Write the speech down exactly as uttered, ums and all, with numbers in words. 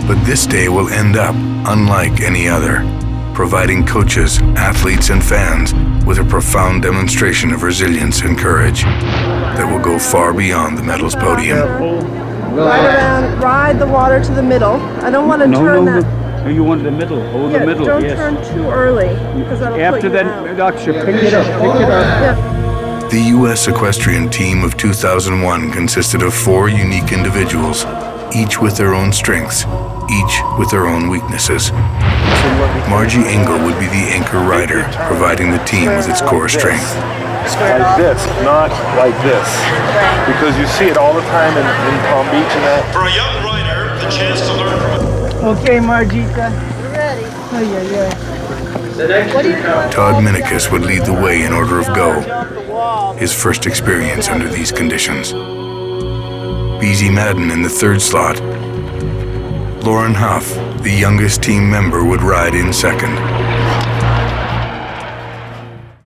But this day will end up unlike any other, providing coaches, athletes, and fans with a profound demonstration of resilience and courage that will go far beyond the medals podium. Ride around, ride the water to the middle. I don't want to no, turn no, that. No, you want the middle. Hold Yeah, the middle, don't yes. turn too early, because that'll After put you that, out. Doctor, pick it up, pick it up. Yeah. The U S equestrian team of two thousand one consisted of four unique individuals, each with their own strengths, each with their own weaknesses. Margie Engel would be the anchor rider, providing the team with its core strength. Like this, not like this. Because you see it all the time in, in Palm Beach and that. For a young rider, the chance to learn from a... Okay, Margita. You're ready. Oh, yeah, yeah. What are you doing? Todd Minicus would lead the way in order of go, his first experience under these conditions. Beezy Madden in the third slot. Lauren Huff, the youngest team member, would ride in second.